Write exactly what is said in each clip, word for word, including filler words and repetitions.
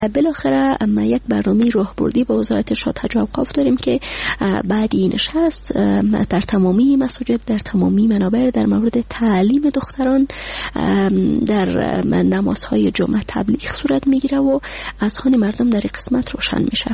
بالاخره اما یک برنامه راهبردی با وزارت ارشاد حج و اوقاف داریم که بعد این نشست در تمامی مساجد، در تمامی منابر در مورد تعلیم دختران در نمازهای جمعه تبلیغ صورت میگیره و اذهان مردم در این قسمت روشن میشه.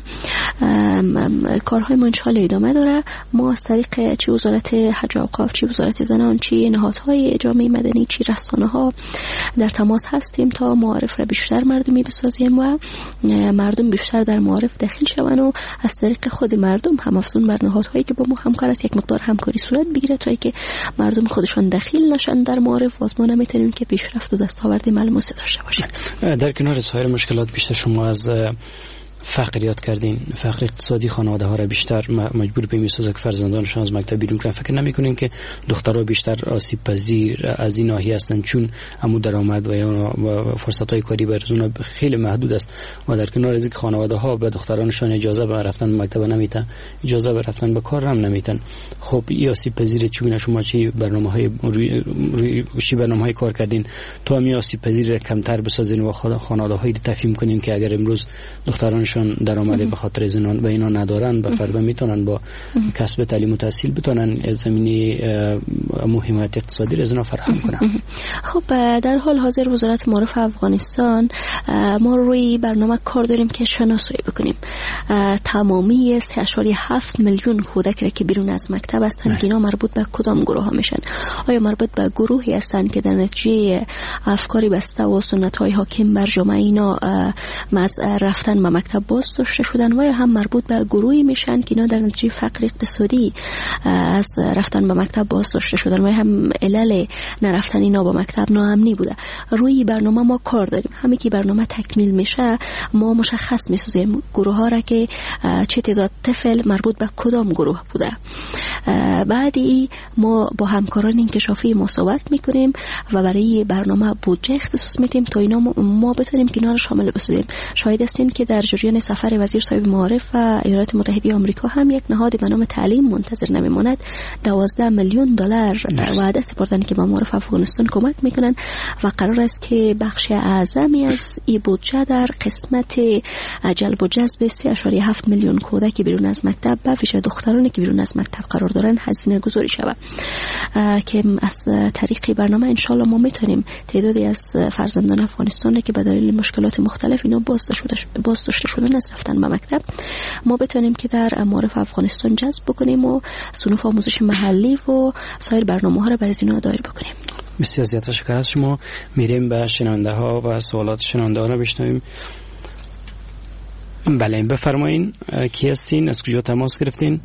کارهای ما انشاءالله ادامه داره. ما از طریق چی وزارت حج و اوقاف، چی وزارت زنان، چی نهادهای جامعه مدنی، چی رسانه ها در تماس هستیم تا معارف را بیشتر مردمی بسازیم و مردم بیشتر در معارف داخل شون و از طریق خود مردم هم افزون بر نهادهایی که با ما همکار است یک مقدار همکاری صورت بگیره تا اینکه مردم خودشان داخل نشن در معارف و از ما نمیتونیم که پیشرفت و دستاورد ملموس داشته باشیم. در کنار سایر مشکلات بیشتر شما از فقر یاد کردین، فقر اقتصادی خانواده ها را بیشتر مجبور به میسازه که فرزندانشان از مکتب بیرون کنن. فکر نمیکنین که دخترها بیشتر آسیب پذیر از این ناحیه هستند چون عمو درآمد و یا فرصت های کاری برزون خیلی محدود است و در کنار از اینکه خانواده ها به دخترانشان اجازه به رفتن به مکتب نمیتن، اجازه به رفتن به کار هم نمیتن. خب این آسیب پذیر چگونه شما چی برنامه‌های روی, روی چی برنامه‌های کار کردین تا می آسیب پذیر کمتر بسازین و خانواده هایی تفهیم کنین که اگر امروز دخترانشان درآمدی به خاطر زنان به اینا ندارن به فردا میتونن با کسب تعلیم و تحصیل بتونن زمینه مهمات اقتصادی را زنا فراهم کنن. خب در حال حاضر وزارت معارف افغانستان ما روی برنامه کار داریم که شناسایی بکنیم تمامی سه و هفت میلیون کودک که بیرون از مکتب هستن که اینا مربوط به کدام گروه ها میشن. آیا مربوط به گروهی هستن که در نتیجه افکاری بسته و سنت های حاکم بر جامعه اینا از رفتن به مکتب باز داشته شدن و یا هم مربوط به گروهی میشن که اینا در نتیجه فقر اقتصادی از رفتن به مکتب باز داشته شدن و هم علل نرفتن اینا به مکتب ناامنی بوده. روی برنامه ما کار داریم. همین که برنامه تکمیل میشه ما مشخص میسازیم گروه ها را که چه تعداد طفل مربوط به کدام گروه بوده. بعدی ما با همکاران انکشافی ما صحبت میکنیم و برای برنامه بودجه اختصاص میدیم تا اینا ما بتونیم که اینا رو شامل بسازیم. شاهد هستین که در جریان سفر وزیر صاحب معارف و ایالات متحده آمریکا هم یک نهاد به نام تعلیم منتظر نمیماند دوازده میلیون دلار وعده سپردن که به معارف افغانستان کمک میکنن و قرار است که بخش اعظمی از این بودجه در قسمت جلب و جذب سه و هفت میلیون کودک بیرون از مکتب به ویژه دخترانی که بیرون از مکتب قرار دارن هزینه گذاری شود که از طریق برنامه انشالله ما میتونیم تعدادی از فرزندان افغانستان که به دلیل مشکلات مختلف اینا بازداشته شدن از رفتن به مکتب ما بتونیم که در معارف افغانستان جذب بکنیم و صنوف آموزش محلی و سایر برنامه ها را برای اینا دایر بکنیم. بسیار زیاد تشکر از شما. میریم به شنونده ها و سوالات شنونده ها را بشنویم. بله بفرمایین کی هستین؟ از کجا تماس گرفتین؟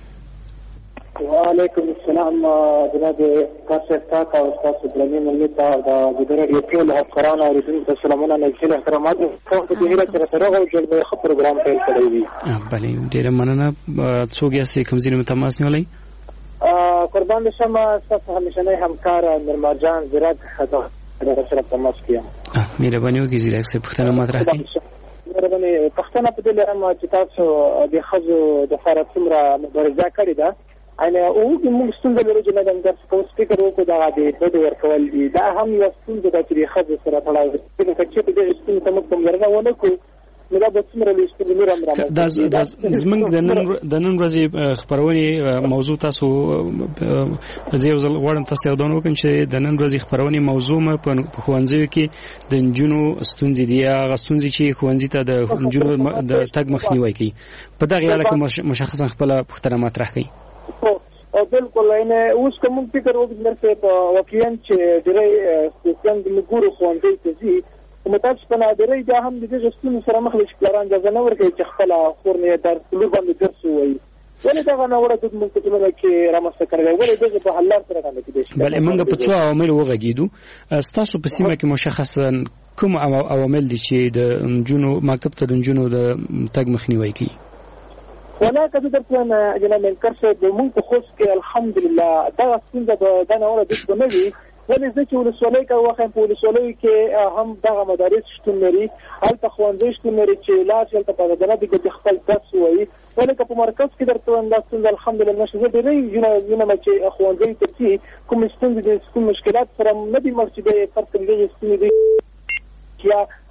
و علیکم السلام جناب کارشف تاک و استاد ابراهیم ملت دا گذر یوټیوب افکران او رسول سلامونه نشیل احترامات خو د هیله تر سره او جلب خبر پروګرام پیل کړی دی. بله ډیر مننه. څوک یې کوم ځای متماس نیولای؟ قربان شمه تاسو همیشنه همکار نرمار جان زیرک خدا در سره تماس کیا. مهرباني وکړئ زیرک سے پښتنه مطرح کړئ. مهرباني پښتنه په دې لرم چې تاسو د خزو د فرصت څومره مبارزه کړې ده. انا او د موږ څنګه لرو چې مدام د سپیکر وکړو دا د بده ورکول دي دا هم یو څنګه د چې خزو سره تړاو لري چې په دې څنګه تم کوم ورنه ونه کو نو دا به څومره لښته نور هم راځي. دا زمنګ د نن د نن ورځې خبرونه موضوع تاسو زه یو ځل غواړم تاسو یو دونه وکړم چې د نن ورځې خبرونه موضوع ما په خوانځي کې د جنونو ستونزې دي هغه ستونزې چې خوانځي ته د جنونو د تګ مخنیوي کوي په دغه اړه کې مشخصا خپل پښتنه مطرح کوي. او بالکل نه اوس کوم فکر وګورئ چې په واقعیا چې ډېرې څنګه موږ خوندې ته زی کومتاج په نادرې دا هم د دې ستونزو سره مخ لږ پلان د زنور کې چې خپل خورنه در کلو باندې درس وایي ولې دا غنه ورته موږ ته کومه کې رامسته کړی ولې دغه په حل سره باندې کېږي. بل موږ په څو عوامل وغږیدو تاسو په سیمه کې مشخصا کوم عوامل دي چې د جنونو مکتب ته د جنونو د تګ مخنیوي کوي؟ ولا کده درته جناب منکر صاحب موږ په خوښ کې الحمدلله دا څنګه دا نه وره د څه ولې ځکه ولسوالۍ کې واخم په ولسوالۍ کې هم دغه مدارس شتون لري هلته ښوونځي شتون لري چې لاس هلته په دغه د خپل درس وایي ولې که په مرکز کې درته انداستون الحمدلله نشه زه ډېرې ژوند چې ښوونځي ته چې کوم ستونزې د کوم مشکلات سره نه دي مرچې د فرق لري ستونزې یا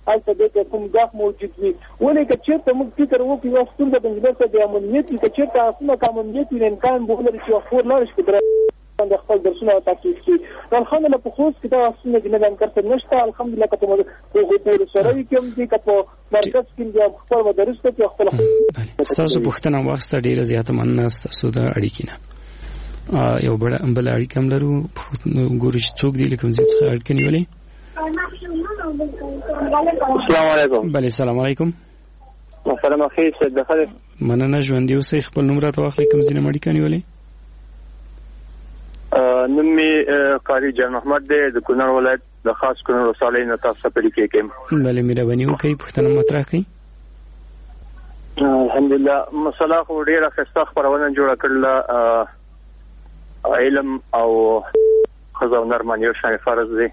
البته د کوم ځخ موجود وي ولې که چېرته موږ فکر وکړو یو ستونزه د انجینر څخه د امنیت چې چېرته اسنه امنیت وي امکان به ولري چې خور لاړ شي د خپل درسونه تاسیس کړي الحمدلله په خوست کې دا اسنه د نظام کړه نشته الحمدلله که په په سره کې هم دي که په مرکز کې د خپل مدرسې ته خپل تاسو پوښتنه واخسته ډیره زیاته مننه تاسو د اړیکې نه یو بل بل اړیکه هم لرو ګورو چې څوک دی لکه زیات اړیکې نیولې السلام علیکم بله السلام علیکم السلام علیکم دخل مننه ژوند یو سې خپل نوم راته واخلئ کوم ځینې اړیکه نیولې نوم می قاری جان محمد دی د کونړ ولایت د خاص کونړ ولسوالۍ نه تاسو په لیکې کې بله مهرباني وکړئ پوښتنه مطرح کړئ الحمدلله مسله خو ډیره ښایسته خپرونه جوړه کړله علم او ښځه او نر باندې یو شان فرض دی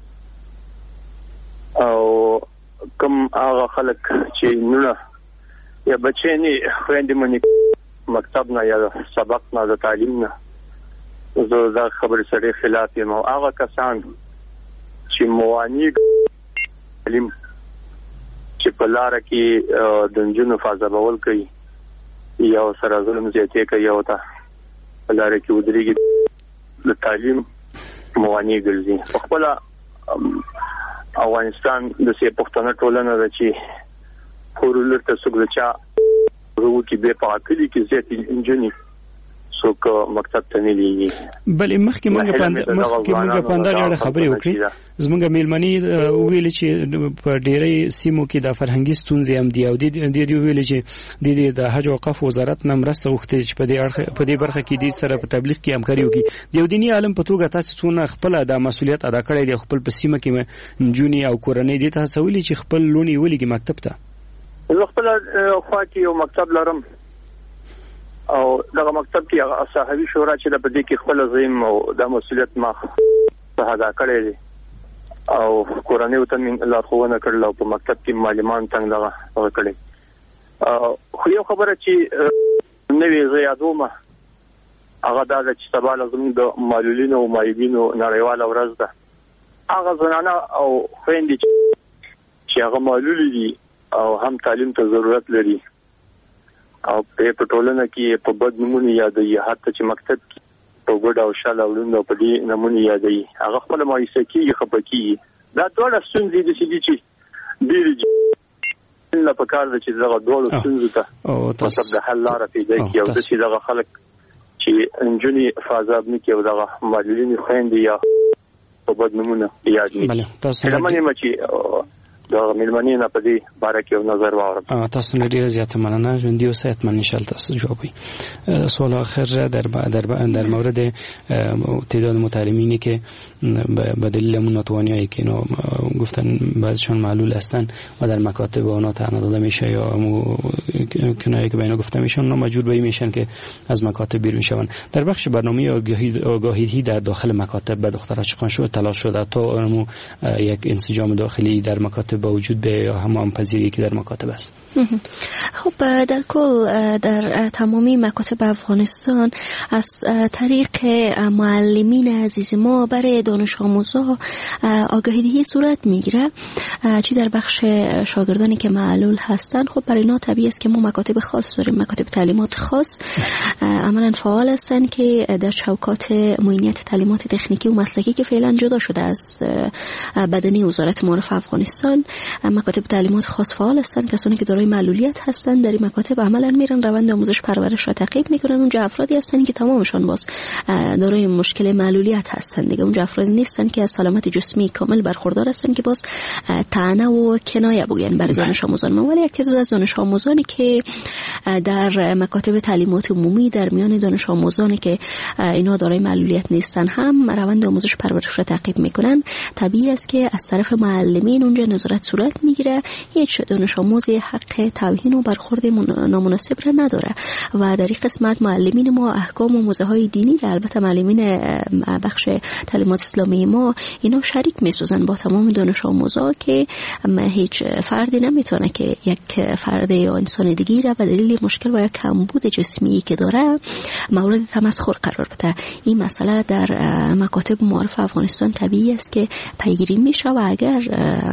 او کوم هغه خلک چې نونه یا بچی نه خویندې مونږ مکتب نه یا سبق نه د تعلیم نه زه دا خبرې سره خلاف یم او هغه کسان چې موانع تعلیم چې په لاره کې د نجونو فاضلول کوي یا سره ظلم زیاتې کوي او ته په لاره کې ودرېږي د تعلیم موانع ګرځي خپل افغانستان د سي پښتنه ټولنه ده چې خورلر ته سګلچا ورو کې به پاکلي کې زیاتې انجنی څوک مکتب ته نه لیږي بلې مخکې موږ په مخکې موږ په اندازه خبرې وکړې زموږ میلمنې ویل چې په ډېرې سیمو کې د فرهنګي ستونزې هم دي او د دې ویل چې د حج او وقف وزارت نه مرسته وغوښتې چې په دې په دې برخه کې د سره په تبلیغ کې همکاري وکړي د یو دیني عالم په توګه تاسو څونه خپل د مسولیت ادا کړی دی خپل په سیمه کې جونی او کورنۍ دي تاسو ویلي چې خپل لونی ولګي مکتب ته زه خپل خوا کې یو مکتب لرم او دغه مکتب کې صحابي شورا چې د پدې کې خپل زیم او د مسولیت ما ادا کړی دی او قرآني وطن الله خوونه کړل او په مکتب کې معلمان څنګه دغه کړی خو یو خبره چې نوې زیادومه هغه دا چې سبا لازم د معلولینو او مایبینو نړیواله ورځ ده هغه زنانه او خويندې چې هغه معلول دي او هم تعلیم ته ضرورت لري او په ټولنه کې په بد نمونه یادوي حتی چې مکتب په ګډ او شاله ولوند په دې نمونه یادوي هغه خپل مایسه کې خپکی دا ټول ستونزې دي چې ډېری نه په کار چې دغه ډول ستونزې ته او تاسو د حل لاره پیدا کړئ او چې دغه خلک چې انجنی فازاب نه کوي دغه معلولین خويندې یا په بد نمونه یادوي بله تاسو لمنه چې دا ملمنې نه پدې باره کې نظر واورم تاسو نه ډیر زیات مننه ژوندۍ او صحت مند ان شاء الله تاسو جواب وي سوال آخر در در در مورد تعداد متعلمینی که به دلیل ناتوانی که اینا گفتن بعضیشون معلول هستن و در مکاتب اونا تعیین داده میشه یا کنایه که به اینا گفته میشن اونا مجبور به میشن که از مکاتب بیرون شون در بخش برنامه آگاهی در داخل مکاتب به دخترها چقدر شد تلاش شده تا یک انسجام داخلی در مکاتب با وجود به همون پذیری که در مکاتب است. خب در کل در تمامی مکاتب افغانستان از طریق معلمین عزیز ما برای دانش آموزا آگاهی صورت میگیره، چی در بخش شاگردانی که معلول هستند. خب برای اینا طبیعی است که ما مکاتب خاص داریم، مکاتب تعلیمات خاص عملا فعال هستند که در چوکات معینیت تعلیمات تکنیکی و مسلکی که فعلا جدا شده از بدنی وزارت معارف افغانستان، مکاتب تعلیمات خاص فعال هستند. کسانی که دارای معلولیت هستند در این مکاتب عملا میرن روند آموزش پرورش را تعقیب میکنن. اونجا افرادی هستند که تمامشان باز دارای مشکل معلولیت هستند دیگه. اونجا افرادی نیستند که از سلامت جسمی کامل برخوردار هستند که باز طعنه و کنایه بگن برای دانش آموزان ما. ولی یک تعداد از دانش آموزانی که در مکاتب تعلیمات عمومی در میان دانش آموزانی که اینا دارای معلولیت نیستن هم روند آموزش پرورش را تعقیب میکنن. طبیعی است که از طرف معلمین اونجا نظارت صورت میگیره. هیچ دانش آموزی حق توهین و برخورد نامناسب را نداره و در این قسمت معلمین ما احکام و موزه های دینی، البته معلمین بخش تعلیمات اسلامی ما، اینا شریک میسازن با تمام دانش آموزا که هیچ فردی نمیتونه که یک فرد یا انسان دیگه را به دلیل مشکل و یک کمبود جسمی که داره مورد تمسخر قرار بده. این مسئله در مکاتب معارف افغانستان طبیعی است که پیگیری میشه و اگر ما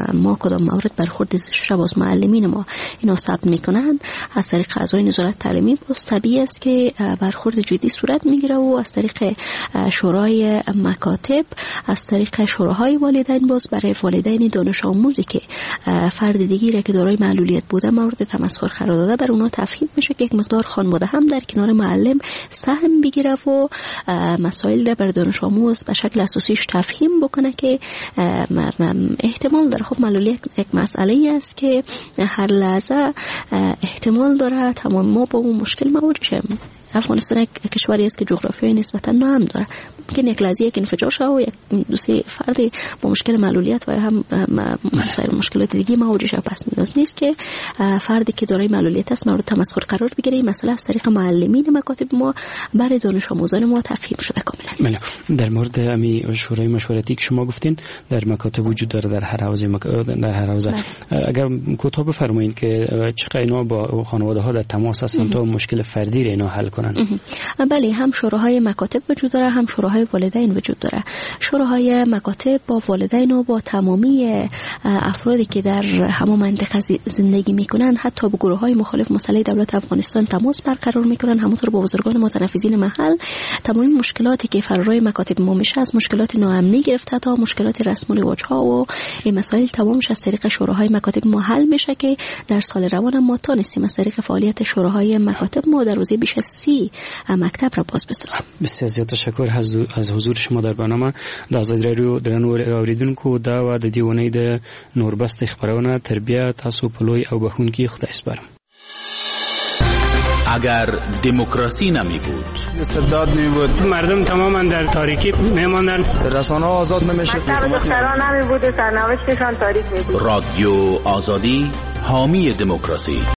کدام موارد برخورد زشت باز معلمین ما اینا ثبت میکنن، از طریق اعضای نظارت تعلیمی باز طبیعی است که برخورد جدی صورت میگیره و از طریق شورای مکاتب، از طریق شوراهای والدین باز برای والدین دانش آموزی که فرد دیگری که دارای معلولیت بوده مورد تمسخر قرار داده بر اونها تفهیم میشه که یک مقدار خانواده هم در کنار معلم سهم بگیره و مسائل بر دانش آموز به شکل اساسیش تفهیم بکنه که احتمال داره. خب معلولیت یک مسئله است که هر لحظه احتمال داره تمام ما با اون مشکل مواجه شیم. افغانستان یک کشوری است که جغرافیای نسبتا نرم داره، ممکن یک لحظه یک انفجار شه و یک دو سه فرد با مشکل معلولیت و هم مسائل مشکلات دیگه مواجه شه. پس نیاز نیست که فردی که دارای معلولیت است مورد تمسخر قرار بگیره. این مسئله از طریق معلمین مکاتب ما برای دانش آموزان ما تفهیم شده کاملا. در مورد امی شورای مشورتی که شما گفتین در مکاتب وجود داره در هر حوزه مک... در هر حوزه، اگر کوتاه بفرمایید که چقدر اینا با خانواده ها در تماس هستن تا مشکل فردی را اینا حل کنن؟ بله، هم شوراهای مکاتب وجود داره، هم شوراهای والدین وجود داره. شوراهای مکاتب با والدین و با تمامی افرادی که در همون منطقه زندگی میکنن، حتی با گروه‌های مخالف مسلح دولت افغانستان تماس برقرار میکنن، همونطور با بزرگان متنفذین محل. تمامی مشکلاتی که فرای مکاتب ما میشه، از مشکلات ناامنی گرفته تا مشکلات رسم الواجها و این مسائل تمامش از طریق شوراهای مکاتب ما حل میشه که در سال روان ما تونستیم از طریق فعالیت شوراهای مکاتب ما در روزی بیش از سی مکتب را باز بسازیم. بسیار زیاد تشکر از حضور شما در برنامه. د آزاد رادیو درنو اوریدونکو دا و د دیونه د نوربست خبرونه تربیت تاسو پلوی او بخونکی خدای سپارم. اگر دموکراسی نمی بود، استبداد نمی بود، مردم تماما در تاریکی میماندن، رسانه‌ها آزاد نمیشد، دختران نمی بود، سرنوشتشان تاریک می بود. رادیو آزادی حامی دموکراسی.